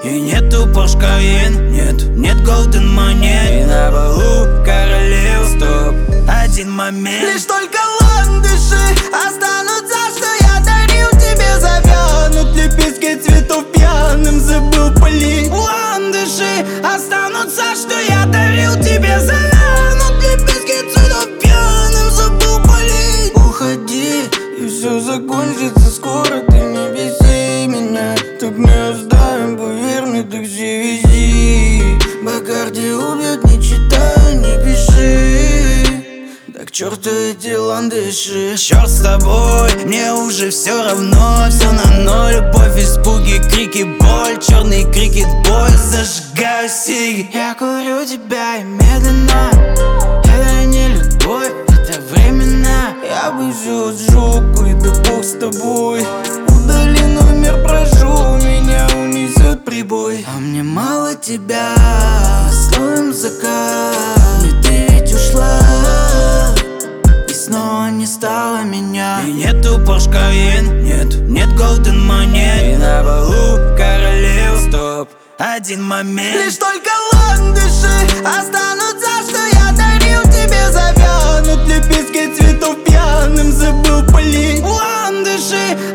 И нету поршкавин, нет голден монет. И на балу королев, стоп, один момент. Лишь только ландыши останутся, что я дарил тебе. Завянут лепестки цветов пьяным, забыл полить. Ландыши останутся, что я дарил тебе. Завянут лепестки цветов пьяным, забыл полить. Уходи, и все закончится скоро. Ты не беси меня, так не оставим, поверь мне, такси вези. Бакарди убьет, не читай, не пиши. Да к черту эти ландыши. Черт с тобой, мне уже все равно. Все на ноль, любовь, испуги, крики, боль. Черный крикет, бой, зажигаю сиги. Я курю тебя и медленно. Это не любовь, это временно. Я бы все сжег, и да бог с тобой. Удали номер, прошу, меня унесет прибой. А мне мало тебя, стоим закат. И ты ведь ушла, и снова не стало меня. И нету поршкавин, нет голден монет. И на балу королев, стоп, один момент. Лишь только ландыши останутся, что я дарил тебе. Завянут лепестки цветов пьяным, забыл полить. Ландыши